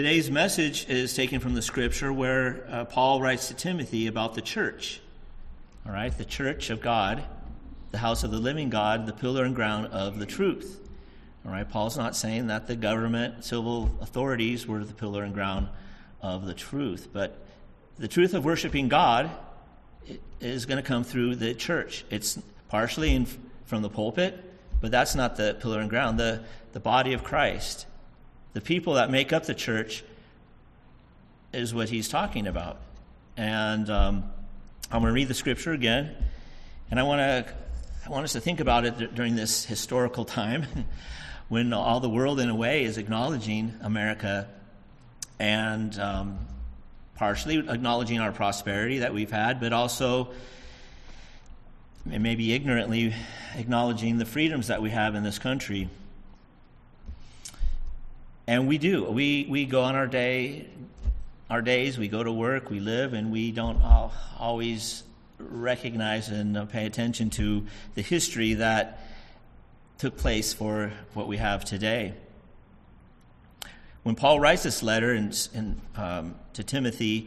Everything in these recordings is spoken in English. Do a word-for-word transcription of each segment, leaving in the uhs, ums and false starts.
Today's message is taken from the scripture where uh, Paul writes to Timothy about the church. All right, the church of God, the house of the living God, the pillar and ground of the truth. All right, Paul's not saying that the government, civil authorities were the pillar and ground of the truth, but the truth of worshiping God is going to come through the church. It's partially in, from the pulpit, but that's not the pillar and ground. The, the body of Christ, the people that make up the church, is what he's talking about. And um, I'm going to read the scripture again, and I want to I want us to think about it d- during this historical time when all the world, in a way, is acknowledging America and um, partially acknowledging our prosperity that we've had, but also maybe ignorantly acknowledging the freedoms that we have in this country. And we do. We we go on our day, our days, we go to work, we live, and we don't all, always recognize and pay attention to the history that took place for what we have today. When Paul writes this letter in, in, um, to Timothy,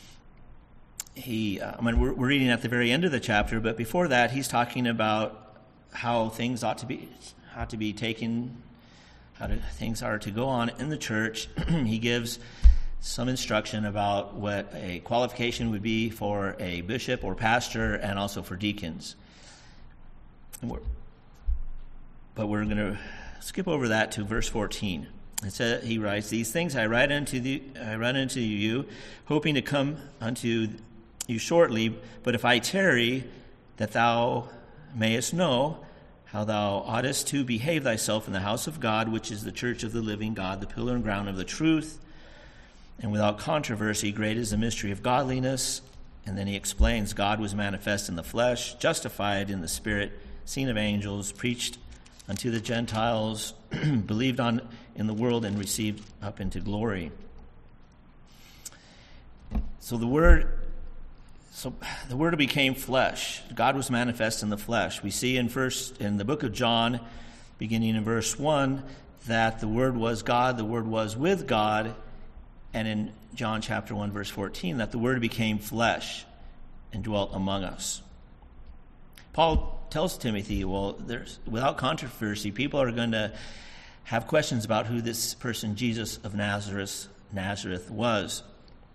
he uh, I mean, we're, we're reading at the very end of the chapter, but before that, he's talking about how things ought to be ought to be taken. How to, things are to go on in the church. He gives some instruction about what a qualification would be for a bishop or pastor, and also for deacons. And we're, but we're going to skip over that to verse fourteen. It says, he writes, "These things I write unto the I write unto you, hoping to come unto you shortly. But if I tarry, that thou mayest know how thou oughtest to behave thyself in the house of God, which is the church of the living God, the pillar and ground of the truth. And without controversy, great is the mystery of godliness." And then he explains, God was manifest in the flesh, justified in the spirit, seen of angels, preached unto the Gentiles, believed on in the world, and received up into glory. So the word So the Word became flesh. God was manifest in the flesh. We see in first in the book of John, beginning in verse one, that the Word was God, the Word was with God, and in John chapter one, verse fourteen, that the Word became flesh and dwelt among us. Paul tells Timothy, well, there's without controversy, people are going to have questions about who this person, Jesus of Nazareth, Nazareth was.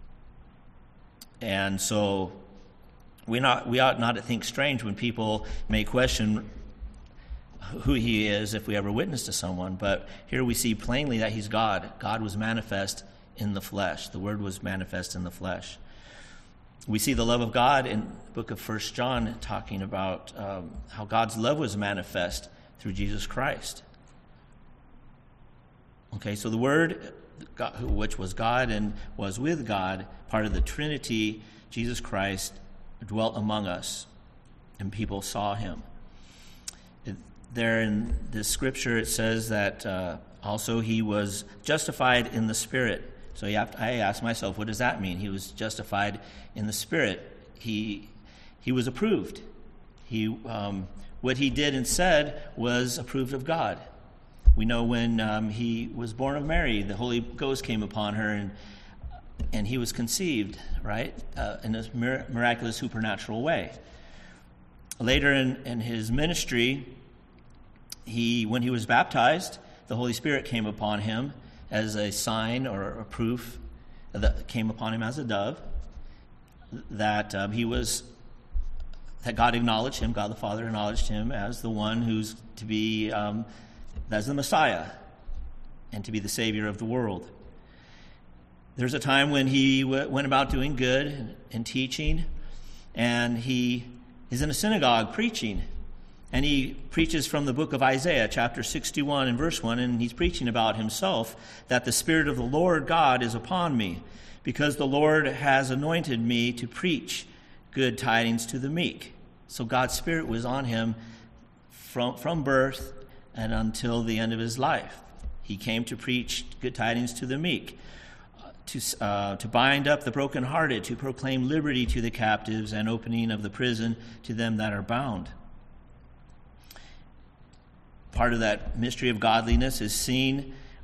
And so We not we ought not to think strange when people may question who he is if we ever witness to someone. But here we see plainly that he's God. God was manifest in the flesh. The Word was manifest in the flesh. We see the love of God in the book of First John, talking about um, how God's love was manifest through Jesus Christ. Okay, so the Word, God, which was God and was with God, part of the Trinity, Jesus Christ, dwelt among us, and people saw him. It, there in this scripture, it says that uh, also he was justified in the Spirit. So you have to, I ask myself, what does that mean? He was justified in the Spirit. He he was approved. He um, what he did and said was approved of God. We know when um, he was born of Mary, the Holy Ghost came upon her, and and he was conceived, right, uh, in a mir- miraculous supernatural way. Later in, in his ministry, he when he was baptized, the Holy Spirit came upon him as a sign or a proof that came upon him as a dove, that um, he was, that God acknowledged him, God the Father acknowledged him as the one who's to be, um, as the Messiah, and to be the Savior of the world. There's a time when he w- went about doing good and, and teaching, and he is in a synagogue preaching. And he preaches from the book of Isaiah, chapter sixty-one and verse one, and he's preaching about himself, that the Spirit of the Lord God is upon me, because the Lord has anointed me to preach good tidings to the meek. So God's Spirit was on him from, from birth and until the end of his life. He came to preach good tidings to the meek, to uh, to bind up the brokenhearted, to proclaim liberty to the captives, and opening of the prison to them that are bound. Part of that mystery of godliness is seen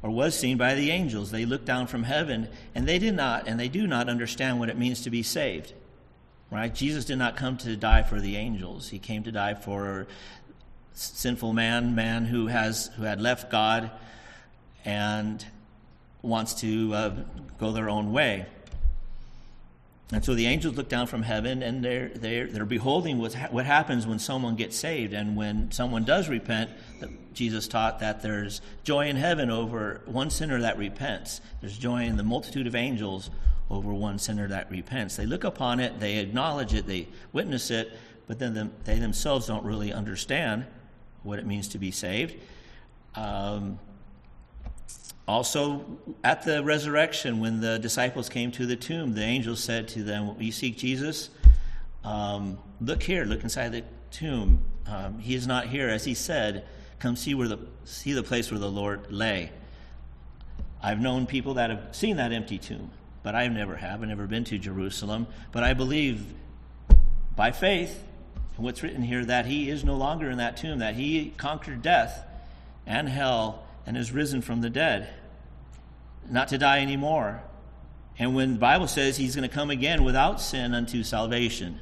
or was seen by the angels. They looked down from heaven, and they did not, and they do not understand what it means to be saved. Right? Jesus did not come to die for the angels. He came to die for sinful man, man who has who had left God and wants to uh, go their own way. And so the angels look down from heaven, and they're they're they're beholding what ha- what happens when someone gets saved, and when someone does repent. Jesus taught that there's joy in heaven over one sinner that repents. There's joy in the multitude of angels over one sinner that repents. They look upon it, they acknowledge it, they witness it, but then them, they themselves don't really understand what it means to be saved. Um, also, at the resurrection, when the disciples came to the tomb, the angels said to them, "You seek Jesus? Um, look here, look inside the tomb. Um, he is not here, as he said. Come see where the see the place where the Lord lay." I've known people that have seen that empty tomb, but I never have. I've never been to Jerusalem. But I believe by faith in what's written here that he is no longer in that tomb, that he conquered death and hell and is risen from the dead, not to die anymore. And when the Bible says he's going to come again without sin unto salvation.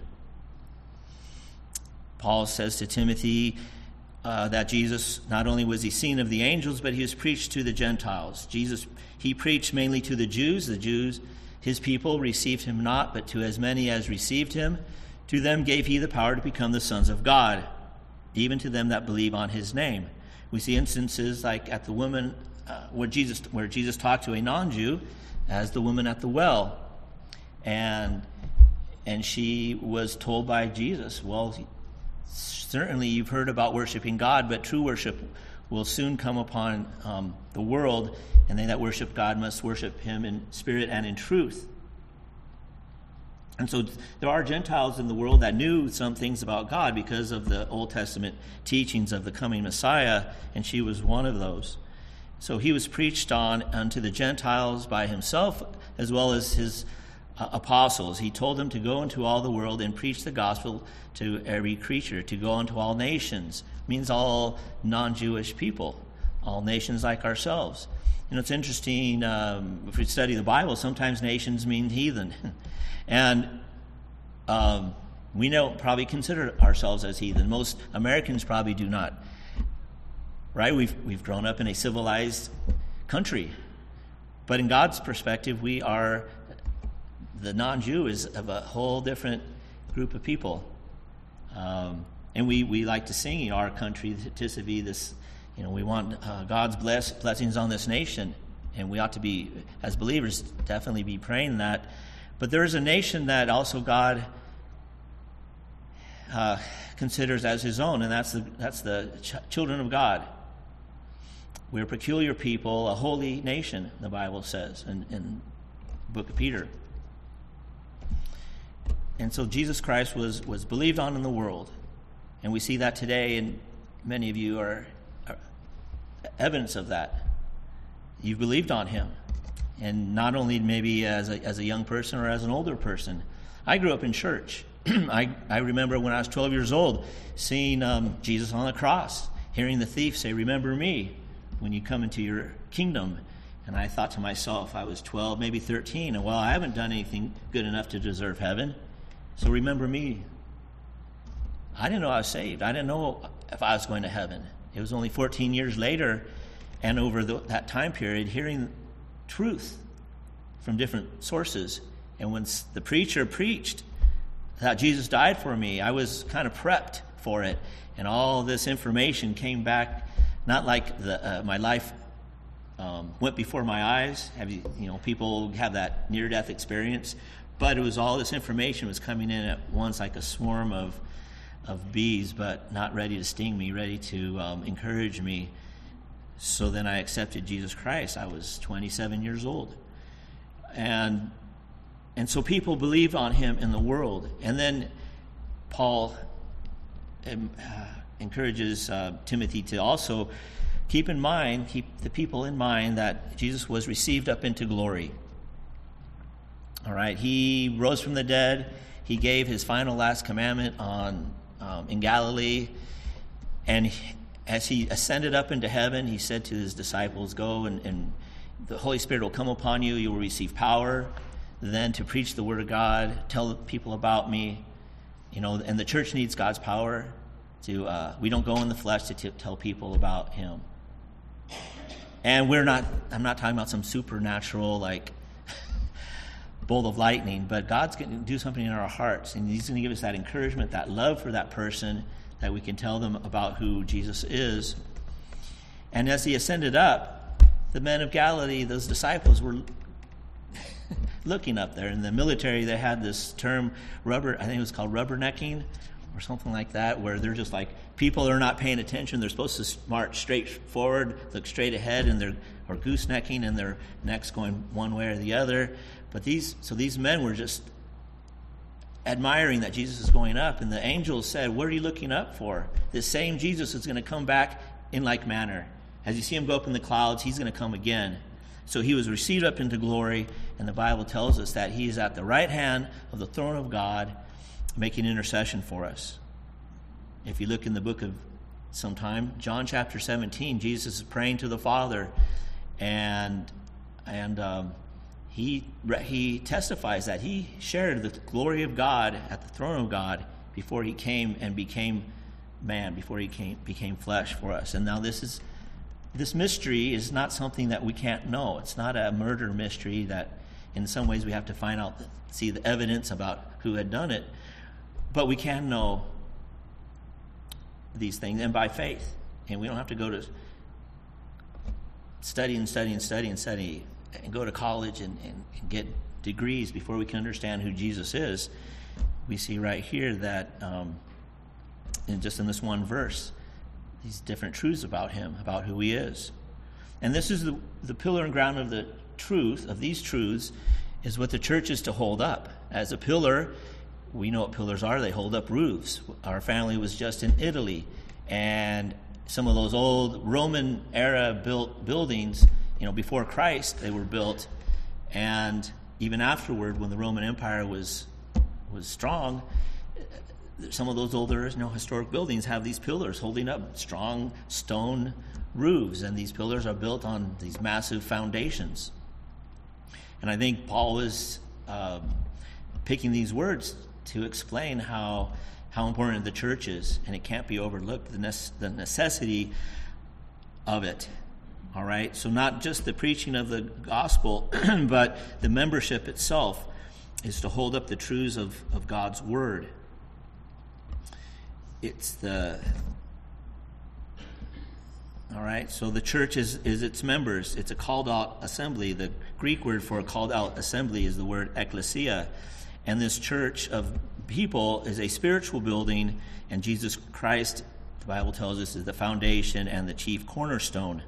Paul says to Timothy uh, that Jesus, not only was he seen of the angels, but he was preached to the Gentiles. Jesus, he preached mainly to the Jews. The Jews, his people, received him not, but to as many as received him, to them gave he the power to become the sons of God, even to them that believe on his name. We see instances like at the woman, uh, where Jesus where Jesus talked to a non-Jew, as the woman at the well, and and she was told by Jesus, well, certainly you've heard about worshiping God, but true worship will soon come upon um, the world, and they that worship God must worship him in spirit and in truth. And so there are Gentiles in the world that knew some things about God because of the Old Testament teachings of the coming Messiah, and she was one of those. So he was preached on unto the Gentiles by himself as well as his uh, apostles. He told them to go into all the world and preach the gospel to every creature, to go into all nations. It means all non-Jewish people, all nations like ourselves. You know, it's interesting, um, if we study the Bible, sometimes nations mean heathen. And um, we don't probably consider ourselves as heathen. Most Americans probably do not. Right? We've we've grown up in a civilized country. But in God's perspective, we are, the non-Jew is of a whole different group of people. Um, and we, we like to sing, you know, our country, tis to be this, you know, we want uh, God's bless, blessings on this nation. And we ought to be, as believers, definitely be praying that. But there is a nation that also God uh, considers as his own, and that's the that's the ch- children of God. We're a peculiar people, a holy nation, the Bible says in, in the book of Peter. And so Jesus Christ was, was believed on in the world. And we see that today, and many of you are, are evidence of that. You've believed on him. And not only maybe as a, as a young person or as an older person. I grew up in church. I, I remember when I was twelve years old, seeing um, Jesus on the cross, hearing the thief say, "Remember me when you come into your kingdom." And I thought to myself, I was twelve, maybe thirteen, and well, I haven't done anything good enough to deserve heaven, so remember me. I didn't know I was saved. I didn't know if I was going to heaven. It was only fourteen years later, and over the, that time period, hearing truth from different sources. And when the preacher preached that Jesus died for me, I was kind of prepped for it. And all this information came back, not like the, uh, my life um, went before my eyes. Have you, you know, people have that near-death experience. But it was all this information was coming in at once like a swarm of of bees, but not ready to sting me, ready to um, encourage me. So then I accepted Jesus Christ. I was twenty-seven years old. And and so people believe on him in the world. And then Paul um, uh, encourages uh, Timothy to also keep in mind, keep the people in mind that Jesus was received up into glory. All right, he rose from the dead. He gave his final last commandment on um, in Galilee. And as he ascended up into heaven, he said to his disciples, go and, and the Holy Spirit will come upon you. You will receive power then to preach the word of God, tell people about me. You know, and the church needs God's power to, uh, we don't go in the flesh to t- tell people about him. And we're not, I'm not talking about some supernatural, like, bolt of lightning, but God's going to do something in our hearts, and he's going to give us that encouragement, that love for that person, that we can tell them about who Jesus is. And as he ascended up, the men of Galilee, those disciples, were looking up there. In the military, they had this term, rubber, I think it was called rubbernecking, or something like that, where they're just like, people are not paying attention. They're supposed to march straight forward, look straight ahead, and they're or goosenecking, and their necks going one way or the other. But these, so these men were just admiring that Jesus is going up, and the angels said, what are you looking up for? This same Jesus is going to come back in like manner. As you see him go up in the clouds, he's going to come again. So he was received up into glory, and the Bible tells us that he is at the right hand of the throne of God, making intercession for us. If you look in the book of sometime, John chapter seventeen, Jesus is praying to the Father, and and um, he he testifies that he shared the glory of God at the throne of God before he came and became man, before he came became flesh for us. And now this is this mystery is not something that we can't know. It's not a murder mystery that in some ways we have to find out, see the evidence about who had done it. But we can know these things, and by faith. And we don't have to go to study and study and study and study and go to college and, and, and get degrees before we can understand who Jesus is. We see right here that um, in just in this one verse, these different truths about him, about who he is. And this is the, the pillar and ground of the truth, of these truths, is what the church is to hold up. As a pillar, we know what pillars are. They hold up roofs. Our family was just in Italy, and some of those old Roman-era built buildings, you know, before Christ, they were built, and even afterward, when the Roman Empire was was strong, some of those older, you know, historic buildings have these pillars holding up strong stone roofs, and these pillars are built on these massive foundations. And I think Paul was uh, picking these words to explain how how important the church is, and it can't be overlooked, the, nece- the necessity of it. All right? So not just the preaching of the gospel, but the membership itself is to hold up the truths of, of God's word. It's the... All right? So the church is, is its members. It's a called-out assembly. The Greek word for a called-out assembly is the word ekklesia. And this church of people is a spiritual building, and Jesus Christ, the Bible tells us, is the foundation and the chief cornerstone.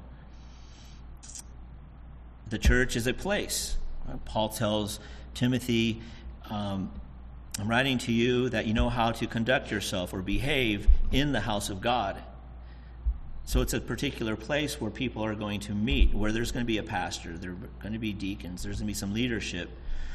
The church is a place. Paul tells Timothy, um, I'm writing to you that you know how to conduct yourself or behave in the house of God. So it's a particular place where people are going to meet, where there's going to be a pastor, there are going to be deacons, there's going to be some leadership.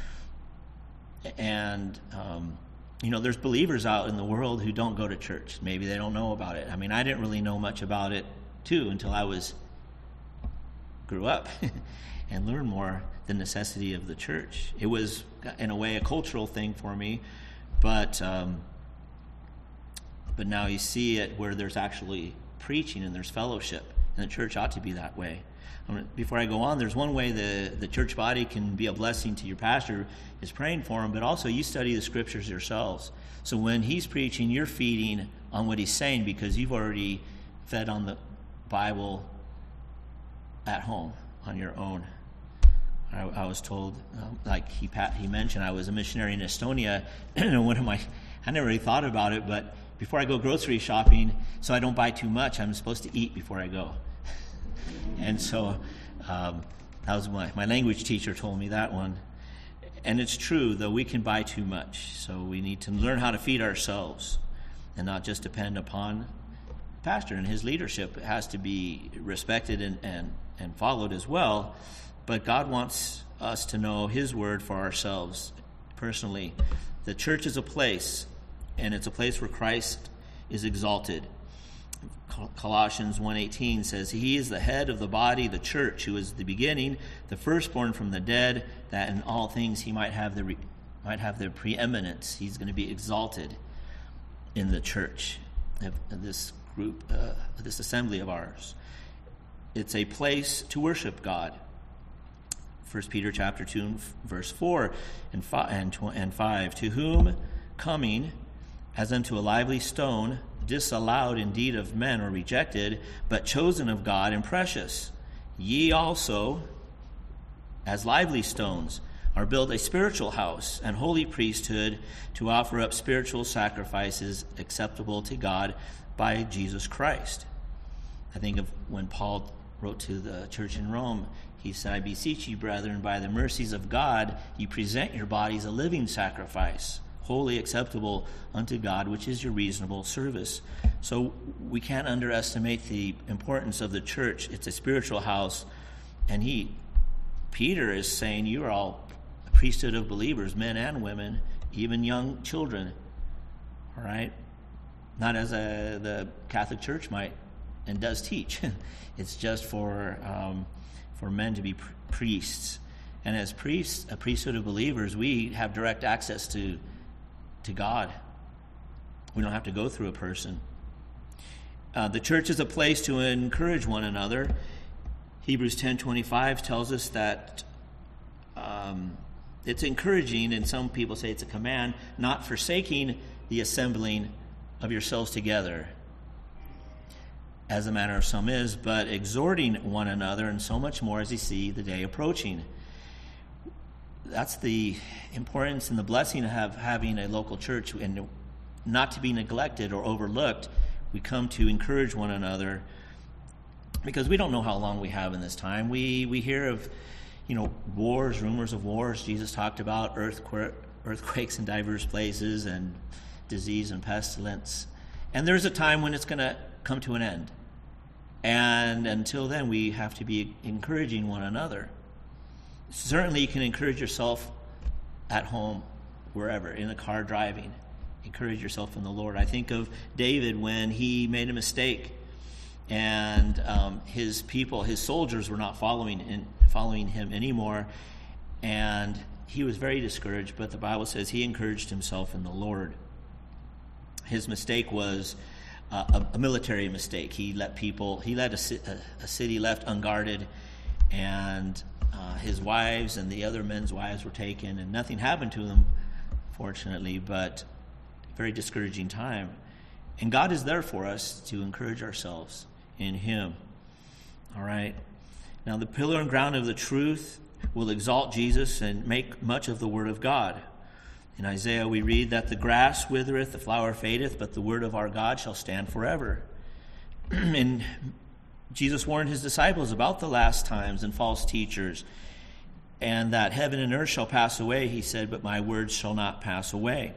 And, um, you know, there's believers out in the world who don't go to church. Maybe they don't know about it. I mean, I didn't really know much about it, too, until I was grew up and learned more the necessity of the church. It was, in a way, a cultural thing for me, but um, but now you see it where there's actually preaching and there's fellowship, and the church ought to be that way. Before I go on, there's one way the, the church body can be a blessing to your pastor is praying for him, but also you study the scriptures yourselves. So when he's preaching, you're feeding on what he's saying because you've already fed on the Bible at home on your own. I, I was told, um, like he he mentioned, I was a missionary in Estonia, and one of my, I never really thought about it, but before I go grocery shopping, so I don't buy too much, I'm supposed to eat before I go. And so um, that was my, my language teacher told me that one. And it's true, though we can buy too much. So we need to learn how to feed ourselves and not just depend upon the pastor and his leadership. It has to be respected and, and, and followed as well. But God wants us to know his word for ourselves personally. The church is a place, and it's a place where Christ is exalted. Colossians one eighteen says, he is the head of the body, the church, who is the beginning, the firstborn from the dead, that in all things he might have the re- might have the preeminence. He's going to be exalted in the church, this group, uh, this assembly of ours. It's a place to worship God. First Peter chapter two, verse four and five, to whom coming as unto a lively stone, disallowed indeed of men or rejected, but chosen of God and precious. Ye also, as lively stones, are built a spiritual house and holy priesthood to offer up spiritual sacrifices acceptable to God by Jesus Christ. I think of when Paul wrote to the church in Rome, he said, I beseech you, brethren, by the mercies of God, you present your bodies a living sacrifice, wholly acceptable unto God, which is your reasonable service. So we can't underestimate the importance of the church. It's a spiritual house. And he, Peter is saying, you are all a priesthood of believers, men and women, even young children. All right? Not as a, the Catholic Church might and does teach. It's just for um, for men to be pr- priests. And as priests, a priesthood of believers, we have direct access to to God. We don't have to go through a person. Uh, the church is a place to encourage one another. Hebrews ten twenty-five tells us that um, it's encouraging, and some people say it's a command, not forsaking the assembling of yourselves together, as the manner of some is, but exhorting one another, and so much more as you see the day approaching. That's the importance and the blessing of have, having a local church, and not to be neglected or overlooked. We come to encourage one another because we don't know how long we have in this time. We we hear of, you know, wars, rumors of wars. Jesus talked about earthquake, earthquakes in diverse places and disease and pestilence. And there's a time when it's going to come to an end. And until then, we have to be encouraging one another. Certainly, you can encourage yourself at home, wherever, in the car driving. Encourage yourself in the Lord. I think of David when he made a mistake, and um, his people, his soldiers, were not following in, following him anymore, and he was very discouraged. But the Bible says he encouraged himself in the Lord. His mistake was uh, a, a military mistake. He let people, he let a, a, a city left unguarded, and uh, his wives and the other men's wives were taken, and nothing happened to them, fortunately, but very discouraging time. And God is there for us to encourage ourselves in him. All right. Now, the pillar and ground of the truth will exalt Jesus and make much of the word of God. In Isaiah we read that the grass withereth, the flower fadeth, but the word of our God shall stand forever. And Jesus warned his disciples about the last times and false teachers, and that heaven and earth shall pass away, he said, but my words shall not pass away.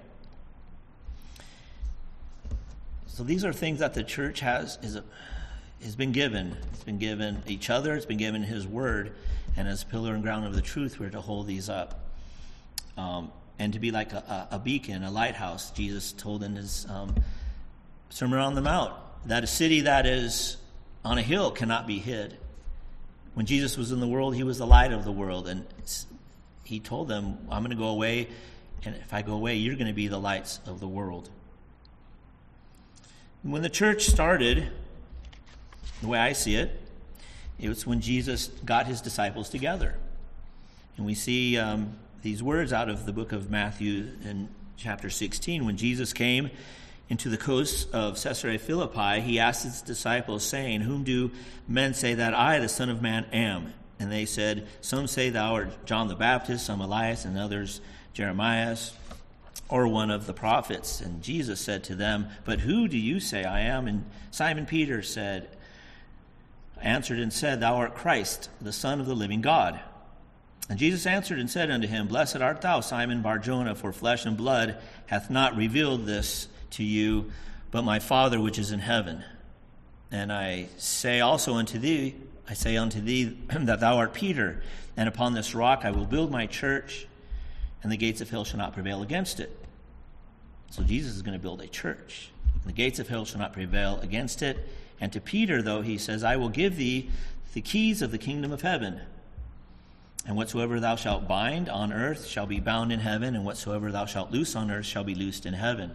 So these are things that the church has is a, has been given. It's been given each other. It's been given his word. And as pillar and ground of the truth, we're to hold these up. Um, and to be like a, a beacon, a lighthouse. Jesus told in his um, Sermon on the Mount that a city that is on a hill cannot be hid. When Jesus was in the world, he was the light of the world. And he told them, I'm going to go away. And if I go away, you're going to be the lights of the world. When the church started, the way I see it, it was when Jesus got his disciples together. And we see um, these words out of the book of Matthew in chapter sixteen. When Jesus came into the coast of Caesarea Philippi, he asked his disciples, saying, whom do men say that I, the Son of Man, am? And they said, some say thou art John the Baptist, some Elias, and others Jeremiah, or one of the prophets. And Jesus said to them, but who do you say I am? And Simon Peter said, answered and said, thou art Christ, the Son of the living God. And Jesus answered and said unto him, blessed art thou, Simon Bar-Jonah, for flesh and blood hath not revealed this to you, but my Father which is in heaven. And I say also unto thee, I say unto thee that thou art Peter, and upon this rock I will build my church, and the gates of hell shall not prevail against it. So Jesus is going to build a church. And the gates of hell shall not prevail against it. And to Peter, though, he says, I will give thee the keys of the kingdom of heaven. And whatsoever thou shalt bind on earth shall be bound in heaven, and whatsoever thou shalt loose on earth shall be loosed in heaven.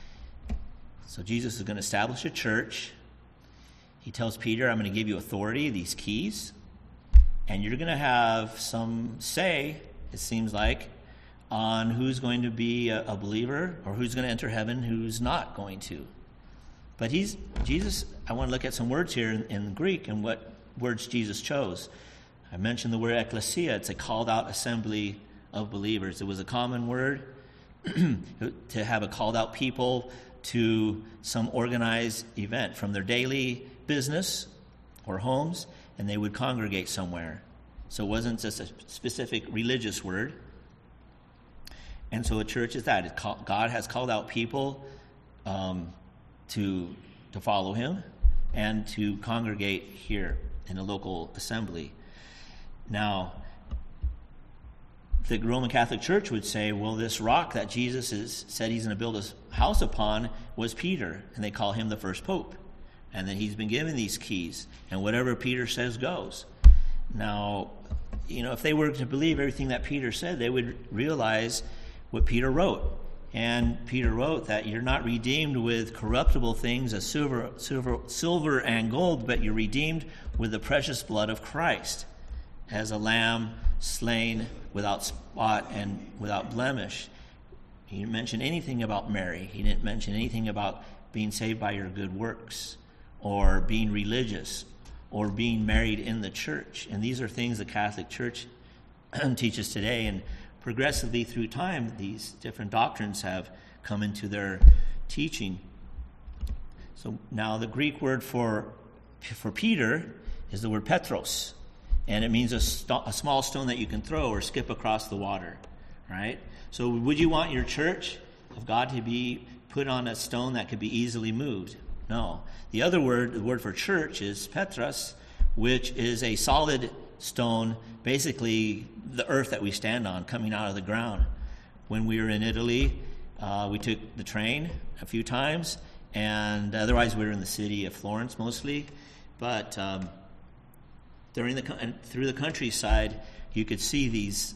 So Jesus is going to establish a church. He tells Peter, I'm going to give you authority, these keys, and you're going to have some say, it seems like, on who's going to be a, a believer or who's going to enter heaven, who's not going to. But he's Jesus, I want to look at some words here in, in Greek and what words Jesus chose. I mentioned the word ecclesia. It's a called-out assembly of believers. It was a common word to have a called-out people to some organized event from their daily business or homes, and they would congregate somewhere. So it wasn't just a specific religious word. And so a church is that. It call, God has called out people um, to to follow him and to congregate here in a local assembly. Now, the Roman Catholic Church would say, well, this rock that Jesus is, said he's going to build his house upon was Peter, and they call him the first pope. And then he's been given these keys, and whatever Peter says goes. Now, you know, if they were to believe everything that Peter said, they would realize what Peter wrote. And Peter wrote that you're not redeemed with corruptible things as silver, silver, silver and gold, but you're redeemed with the precious blood of Christ, as a lamb slain without spot and without blemish. He didn't mention anything about Mary. He didn't mention anything about being saved by your good works or being religious or being married in the church. And these are things the Catholic Church teaches today. And progressively through time, these different doctrines have come into their teaching. So now the Greek word for for Peter is the word Petros, and it means a, st- a small stone that you can throw or skip across the water, right? So would you want your church of God to be put on a stone that could be easily moved? No. The other word, the word for church, is Petros, which is a solid stone, basically the earth that we stand on coming out of the ground. When we were in Italy, uh, we took the train a few times, and otherwise we were in the city of Florence mostly. But um, during the and through the countryside, you could see these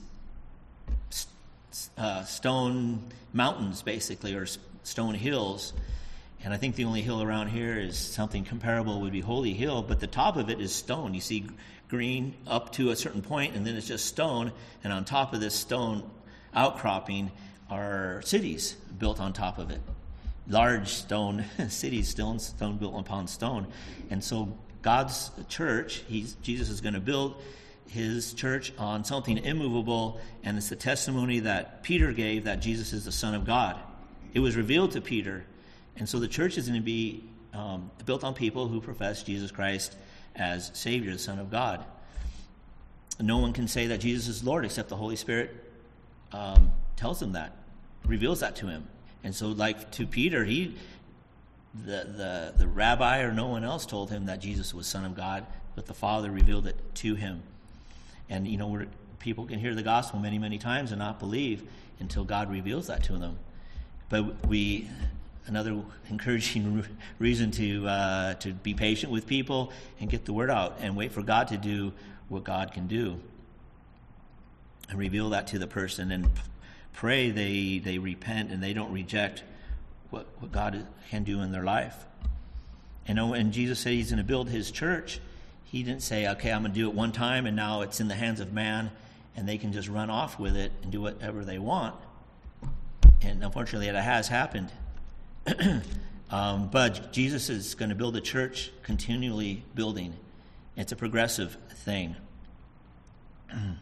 uh, stone mountains, basically, or stone hills. And I think the only hill around here is something comparable would be Holy Hill, but the top of it is stone. You see green up to a certain point, and then it's just stone. And on top of this stone outcropping are cities built on top of it. Large stone cities, stone, stone built upon stone. And so God's church, he's, Jesus is going to build his church on something immovable, and it's the testimony that Peter gave that Jesus is the Son of God. It was revealed to Peter. And so the church is going to be um, built on people who profess Jesus Christ as Savior, the Son of God. No one can say that Jesus is Lord except the Holy Spirit um, tells him that, reveals that to him. And so, like to Peter, he, the, the the rabbi or no one else told him that Jesus was Son of God, but the Father revealed it to him. And you know, we're, people can hear the gospel many, many times and not believe until God reveals that to them. But we. Another encouraging reason to uh, to be patient with people and get the word out and wait for God to do what God can do and reveal that to the person and pray they they repent and they don't reject what, what God can do in their life. And when Jesus said he's going to build his church, he didn't say, okay, I'm going to do it one time and now it's in the hands of man and they can just run off with it and do whatever they want. And unfortunately, that has happened. um, but Jesus is going to build a church, continually building. It's a progressive thing. I'm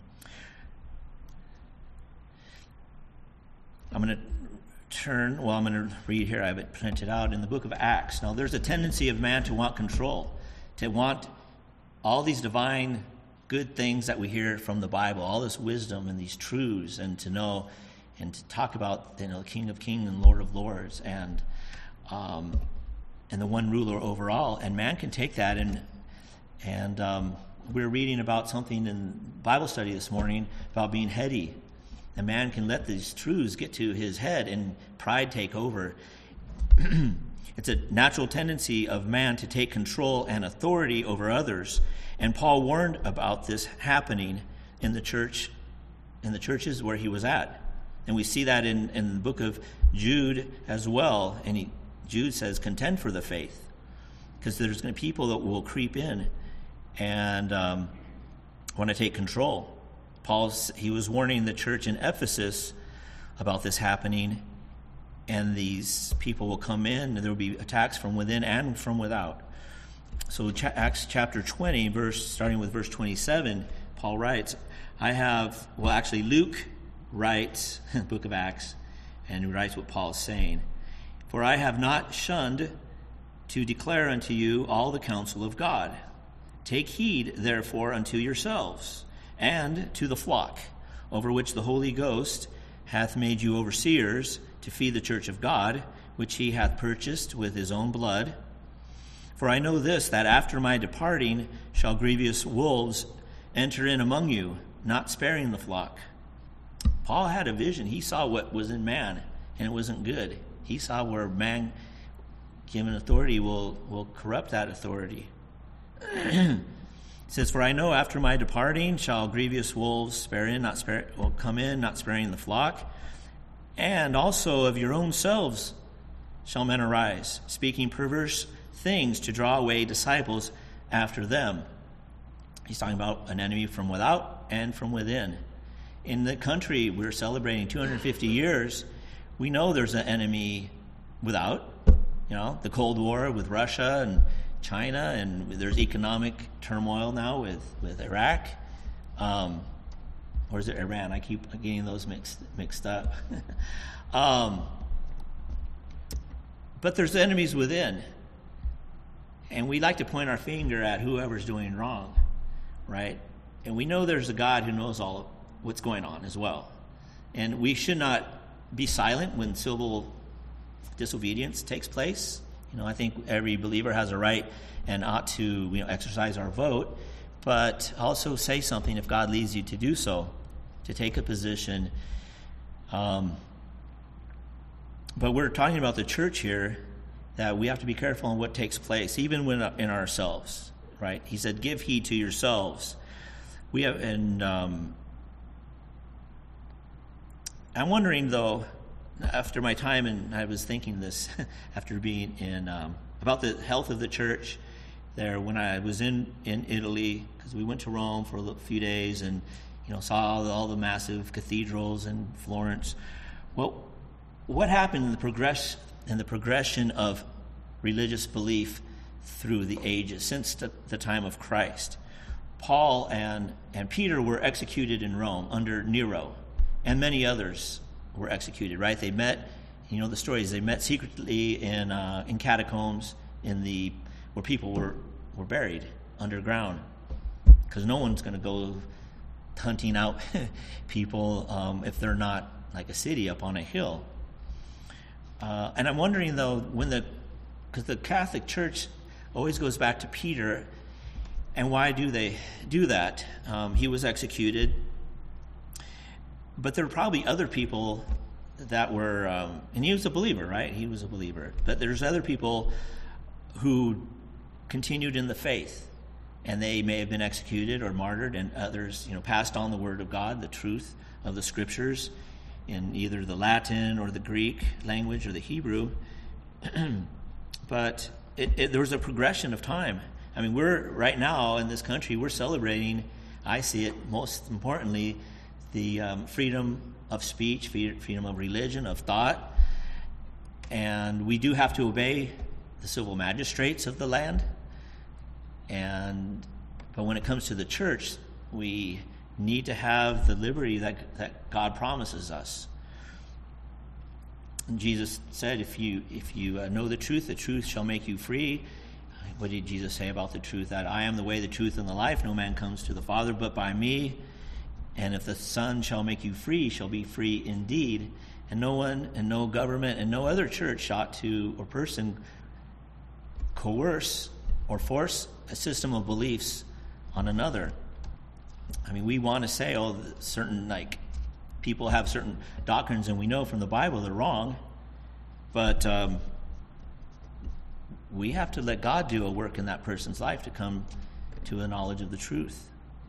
going to turn, well, I'm going to read here, I have it printed out in the book of Acts. Now, there's a tendency of man to want control, to want all these divine good things that we hear from the Bible, all this wisdom and these truths, and to know and to talk about, you know, the King of Kings and Lord of Lords, and um, and the one ruler over all. And man can take that, and and um, we're reading about something in Bible study this morning about being heady. A man can let these truths get to his head and pride take over. It's a natural tendency of man to take control and authority over others. And Paul warned about this happening in the church, in the churches where he was at. And we see that in, in the book of Jude as well. And he, Jude says, contend for the faith. Because there's going to be people that will creep in and um, want to take control. Paul, he was warning the church in Ephesus about this happening. And these people will come in, and there will be attacks from within and from without. So Acts chapter twenty, verse starting with verse twenty-seven, Paul writes, I have, well actually Luke writes, in the book of Acts, and he writes what Paul is saying. For I have not shunned to declare unto you all the counsel of God. Take heed, therefore, unto yourselves, and to the flock, over which the Holy Ghost hath made you overseers, to feed the church of God, which he hath purchased with his own blood. For I know this, that after my departing shall grievous wolves enter in among you, not sparing the flock. Paul had a vision. He saw what was in man, and it wasn't good. He saw where man given authority will, will corrupt that authority. It says, for I know after my departing shall grievous wolves spare in, not spare, will come in, not sparing the flock. And also of your own selves shall men arise, speaking perverse things to draw away disciples after them. He's talking about an enemy from without and from within. In the country we're celebrating two hundred fifty years, we know there's an enemy without. You know, the Cold War with Russia and China, and there's economic turmoil now with, with Iraq. Um, or is it Iran? I keep getting those mixed mixed up. um, but there's enemies within. And we like to point our finger at whoever's doing wrong, right? And we know there's a God who knows all of what's going on as well. And we should not be silent when civil disobedience takes place. You know, I think every believer has a right and ought to, you know, exercise our vote, but also say something if God leads you to do so, to take a position. Um, but we're talking about the church here, that we have to be careful on what takes place, even when in ourselves, right? He said, give heed to yourselves. We have, and um, I'm wondering, though, after my time, and I was thinking this after being in, um, about the health of the church there when I was in, in Italy, because we went to Rome for a few days and, you know, saw all the, all the massive cathedrals in Florence. Well, what happened in the progress in the progression of religious belief through the ages, since the, the time of Christ? Paul and, and Peter were executed in Rome under Nero, and many others were executed, right? They met, you know the stories, they met secretly in uh, in catacombs in the where people were, were buried underground, because no one's going to go hunting out people um, if they're not like a city up on a hill. Uh, and I'm wondering, though, when the, because the Catholic Church always goes back to Peter, and why do they do that? Um, he was executed, but there were probably other people that were, um, and he was a believer, right? He was a believer. But there's other people who continued in the faith, and they may have been executed or martyred, and others, you know, passed on the word of God, the truth of the scriptures, in either the Latin or the Greek language or the Hebrew. But it, it, there was a progression of time. I mean, we're right now in this country, we're celebrating, I see it most importantly, the um, freedom of speech, freedom of religion, of thought. And we do have to obey the civil magistrates of the land. And but when it comes to the church, we need to have the liberty that that God promises us. And Jesus said, if you if you uh, know the truth, the truth shall make you free. What did Jesus say about the truth? That I am the way, the truth, and the life. No man comes to the Father but by me. And if the Son shall make you free, shall be free indeed. And no one and no government and no other church ought to, or person, coerce or force a system of beliefs on another. I mean, we want to say, oh, certain, like, people have certain doctrines, and we know from the Bible they're wrong. But um, we have to let God do a work in that person's life to come to a knowledge of the truth.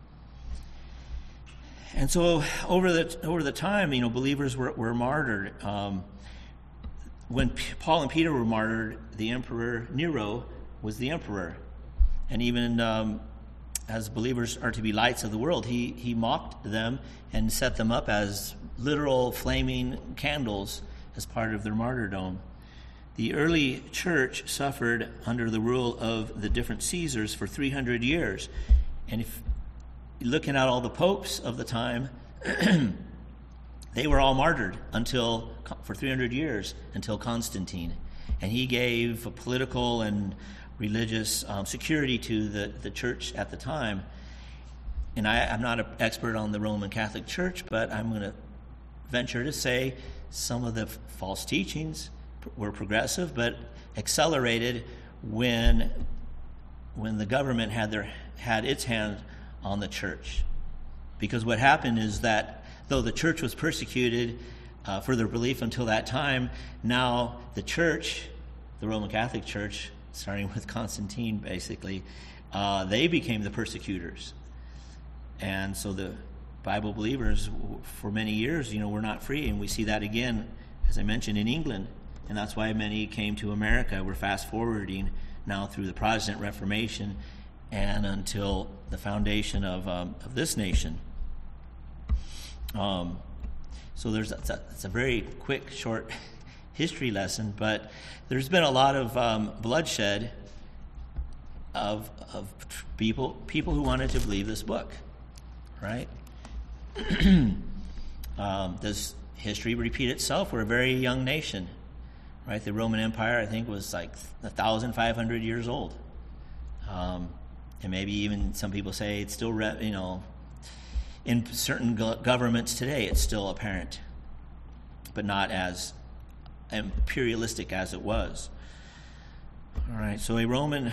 And so over the over the time, you know, believers were, were martyred. Um, when P- Paul and Peter were martyred, the emperor Nero was the emperor. And even um, as believers are to be lights of the world, he, he mocked them and set them up as literal flaming candles as part of their martyrdom. The early church suffered under the rule of the different Caesars for three hundred years. And if you're looking at all the popes of the time, they were all martyred until for three hundred years until Constantine. And he gave a political and religious um, security to the, the church at the time. And I, I'm not an expert on the Roman Catholic Church, but I'm going to venture to say some of the f- false teachings were progressive, but accelerated when when the government had their had its hand on the church. Because what happened is that though the church was persecuted uh, for their belief until that time, now the church, the Roman Catholic Church, starting with Constantine basically, uh, they became the persecutors. And so the Bible believers for many years, you know, were not free. And we see that again, as I mentioned, in England. And that's why many came to America. We're fast forwarding now through the Protestant Reformation and until the foundation of um, of this nation. Um, so there's a, it's a very quick, short history lesson, but there's been a lot of um, bloodshed of of people people who wanted to believe this book, right? um, does history repeat itself? We're a very young nation. Right, the Roman Empire, I think, was like one thousand five hundred years old, um, and maybe even some people say it's still, re- you know, in certain go- governments today, it's still apparent, but not as imperialistic as it was. All right, so a Roman,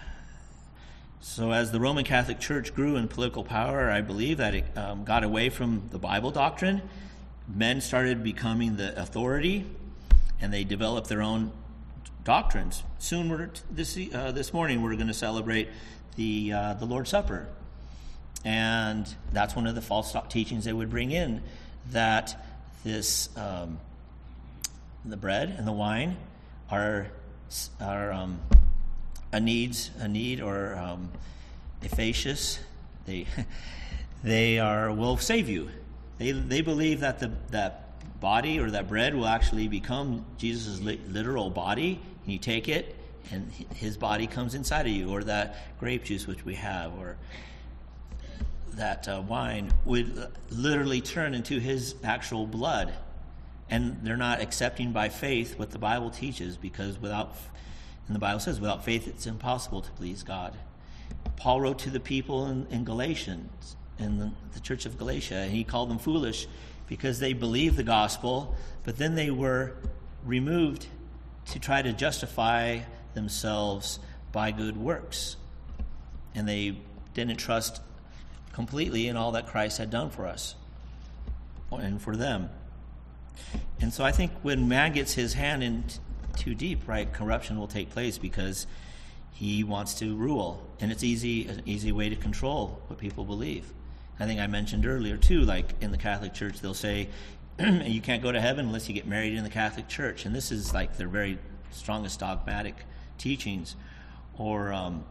so as the Roman Catholic Church grew in political power, I believe that it um, got away from the Bible doctrine. Men started becoming the authority, and they developed their own doctrines. Soon, we're this uh, this morning, we're going to celebrate the uh, the Lord's Supper, and that's one of the false teachings they would bring in, that this um, the bread and the wine are are um, a needs a need or um, efficacious. They they are will save you. They they believe that the that. body or that bread will actually become Jesus' literal body, and you take it and his body comes inside of you, or that grape juice which we have, or that uh, wine would literally turn into his actual blood. And they're not accepting by faith what the Bible teaches, because without, and the Bible says, without faith it's impossible to please God. Paul wrote to the people in, in Galatians, in the, the church of Galatia, and he called them foolish because they believed the gospel, but then they were removed to try to justify themselves by good works. And they didn't trust completely in all that Christ had done for us and for them. And so I think when man gets his hand in t- too deep, right, corruption will take place, because he wants to rule. And it's easy, an easy way to control what people believe. I think I mentioned earlier, too, like in the Catholic Church, they'll say, you can't go to heaven unless you get married in the Catholic Church. And this is like their very strongest dogmatic teachings. Or um,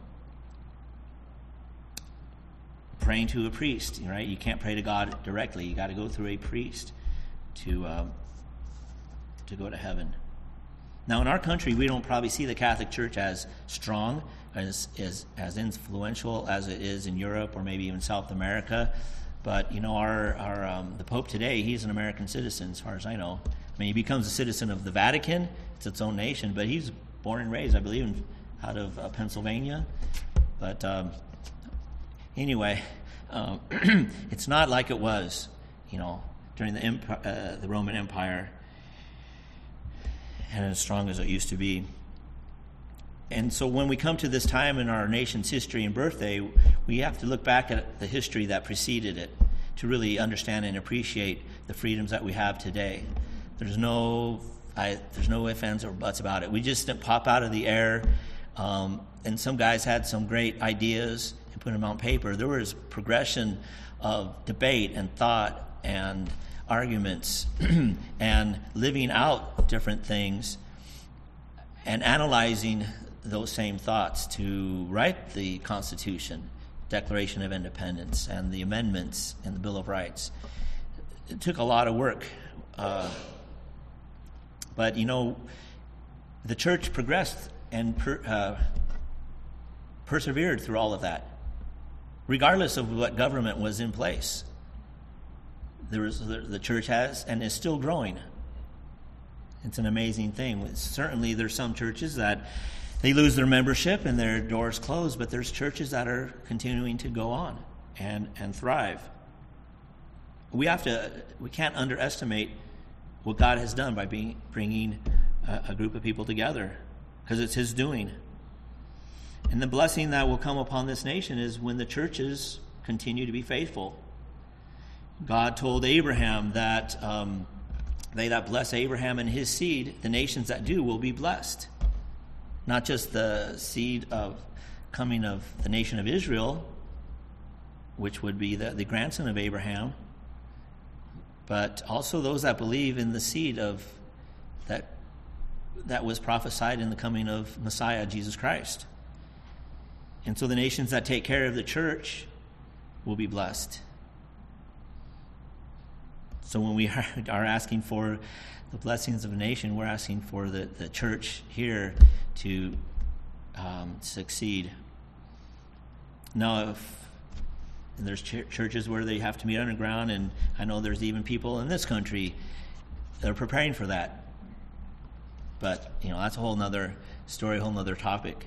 praying to a priest, right? You can't pray to God directly. You got to go through a priest to um, to go to heaven. Now, in our country, we don't probably see the Catholic Church as strong, as as, as influential as it is in Europe or maybe even South America. But you know, our our um, the Pope today, he's an American citizen, as far as I know. I mean, he becomes a citizen of the Vatican; it's its own nation. But he's born and raised, I believe, in, out of uh, Pennsylvania. But um, anyway, um, it's not like it was, you know, during the Emp- uh, the Roman Empire, and as strong as it used to be. And so when we come to this time in our nation's history and birthday, we have to look back at the history that preceded it to really understand and appreciate the freedoms that we have today. There's no I, there's no ifs, ands, or buts about it. We just didn't pop out of the air Um, and some guys had some great ideas and put them on paper. There was progression of debate and thought and arguments and living out different things and analyzing those same thoughts to write the Constitution, Declaration of Independence, and the amendments in the Bill of Rights. It took a lot of work. Uh, but, you know, the church progressed and per, uh, persevered through all of that, regardless of what government was in place. There was, the, the church has and is still growing. It's an amazing thing. Certainly there's some churches that they lose their membership and their doors close, but there's churches that are continuing to go on and, and thrive. We have to, we can't underestimate what God has done by being, bringing a, a group of people together, because it's His doing. And the blessing that will come upon this nation is when the churches continue to be faithful. God told Abraham that um, they that bless Abraham and his seed, the nations that do will be blessed. Not just the seed of coming of the nation of Israel, which would be the, the grandson of Abraham, but also those that believe in the seed of that that was prophesied in the coming of Messiah, Jesus Christ. And so the nations that take care of the church will be blessed. So when we are asking for the blessings of a nation, we're asking for the, the church here to um, succeed. Now, if and there's ch- churches where they have to meet underground, and I know there's even people in this country that are preparing for that. But, you know, that's a whole nother story, a whole nother topic.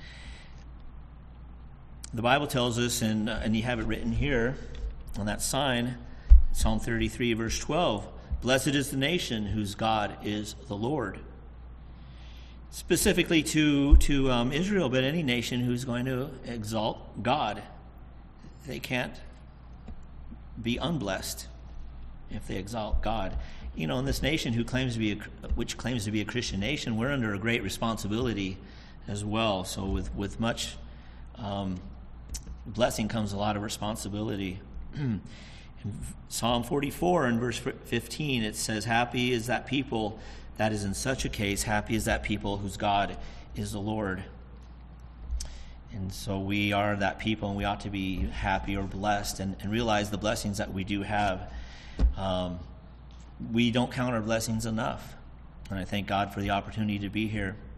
The Bible tells us, and, uh, and you have it written here on that sign, Psalm thirty-three, verse twelve, "Blessed is the nation whose God is the Lord." Specifically to, to um, Israel, but any nation who's going to exalt God. They can't be unblessed if they exalt God. You know, in this nation who claims to be a, which claims to be a Christian nation, we're under a great responsibility as well. So with, with much um, blessing comes a lot of responsibility. In Psalm forty-four and verse fifteen, it says, "Happy is that people that is in such a case, happy is that people whose God is the Lord." And so we are that people, and we ought to be happy or blessed and, and realize the blessings that we do have. Um, we don't count our blessings enough. And I thank God for the opportunity to be here.